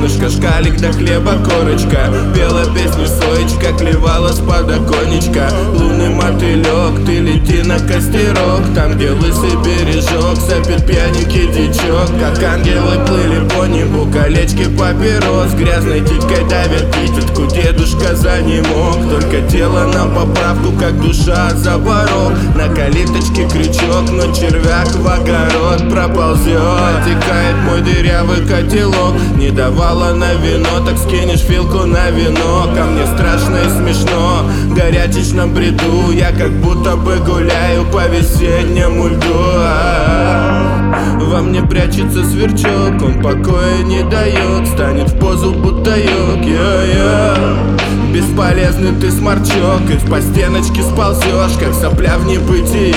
солнышко, шкалик до хлеба корочка. Пела песню соечка, клевала с подоконничка. Лунный мотылек, ты лети на костерок, там где лысый бережок сопит пьяненький дичок. Как ангелы плыли по небу, колечки папирос, грязной титькой давят пипетку, дедушка за ним мог. Только тело на поправку, как душа за порог. На калиточке крючок, но червяк в огород проползет. Текает мой дырявый котелок, не давала на вино, так скинешь филку на вино. Ко мне страшно и смешно, в горячечном бреду я как будто бы гуляю по весеннему льду. Во мне прячется сверчок, он покоя не дает, станет в позу будто йог. Бесполезный ты сморчок, и по стеночке сползешь, как сопля в небытие.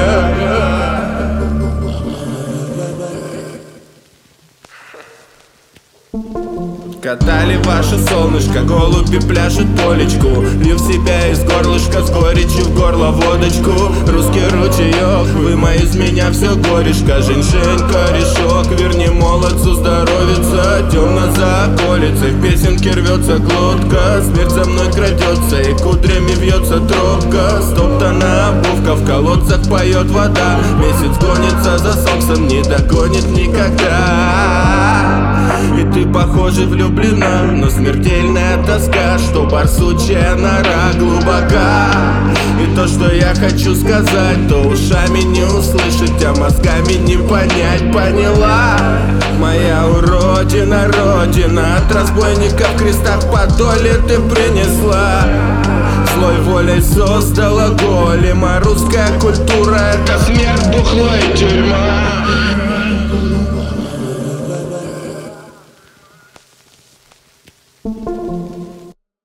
Катали ваше солнышко, голуби пляшут полечку. Лью в себя из горлышка с горечью в горло водочку. Русский ручеек, вымой из меня все горешко. Женьшень, корешок, верни молодцу здоровится. Темно за околицей, в песенке рвется глотка. Смерть за мной крадется и кудрями вьется тропка. Стоптана обувка, в колодцах поет вода. Месяц гонится за солнцем, не догонит никогда. И ты, похоже, влюблена, но смертельная тоска, что барсучья нора глубока. И то, что я хочу сказать, то ушами не услышать, а мозгами не понять, поняла? Моя уродина, родина, от разбойников креста в подоле ты принесла. Злой волей создала голема, русская культура — это смерть, бухло и тюрьма.